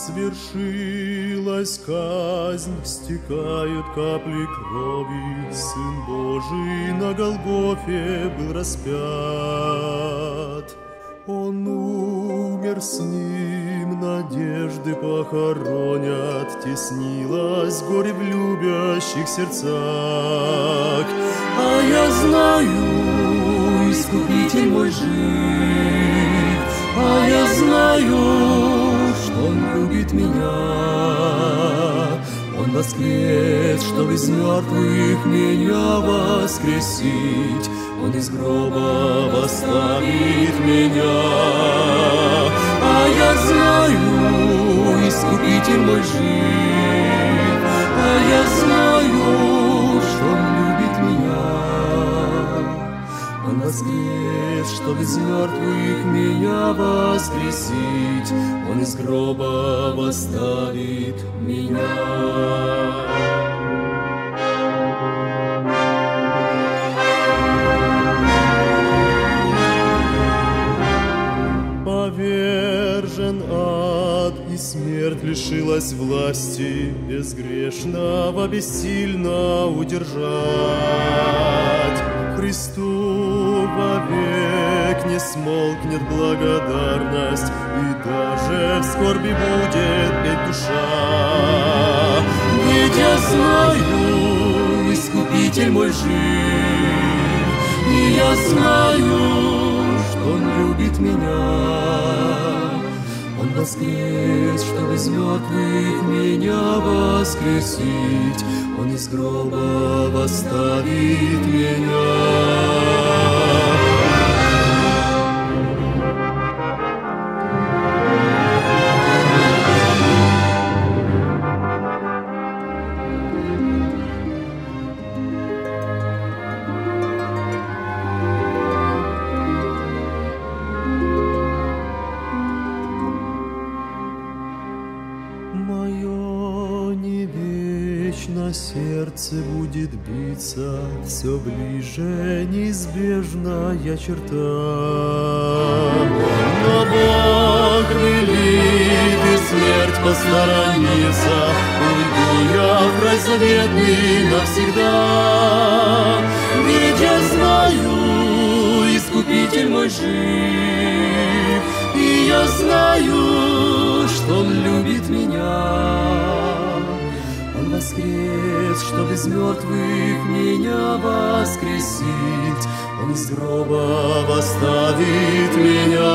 Свершилась казнь, стекают капли крови, Сын Божий на Голгофе был распят. Он умер, с Ним надежды похоронят, Теснилось горе в любящих сердцах. А я знаю, Искупитель мой жив, а я знаю, что Он любит меня. Он воскрес, чтобы из мертвых меня воскресить. Он из гроба восставит меня. А я знаю, Искупитель мой жив, а я знаю, что Он любит меня. Он воскрес, чтобы из мертвых меня воскресить. Он из гроба восставит меня. Повержен ад, и смерть лишилась власти, безгрешного бессильно удержать. Христу вовек не смолкнет благодарность, и даже в скорби будет петь душа. Ведь я знаю, Искупитель мой жив, и я знаю, что Он любит меня. Он воскрес, чтобы из мертвых меня воскресить. Он из гроба восставит меня. Мое не вечно сердце будет биться, все ближе неизбежная черта. Но Бог велит, и смерть посторонится, уйду я в рай заветный навсегда. Ведь я знаю, Искупитель мой жив, и я знаю, что Он любит меня. Он воскрес, чтобы из мертвых меня воскресить. Он из гроба восставит меня.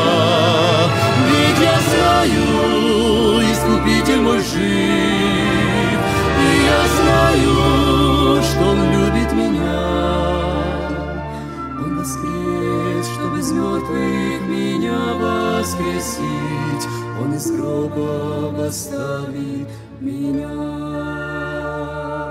Ведь я знаю, Искупитель мой жив, и я знаю, что Он любит меня. Он воскрес, чтобы из мертвых меня воскресить. Он из гроба восставит меня.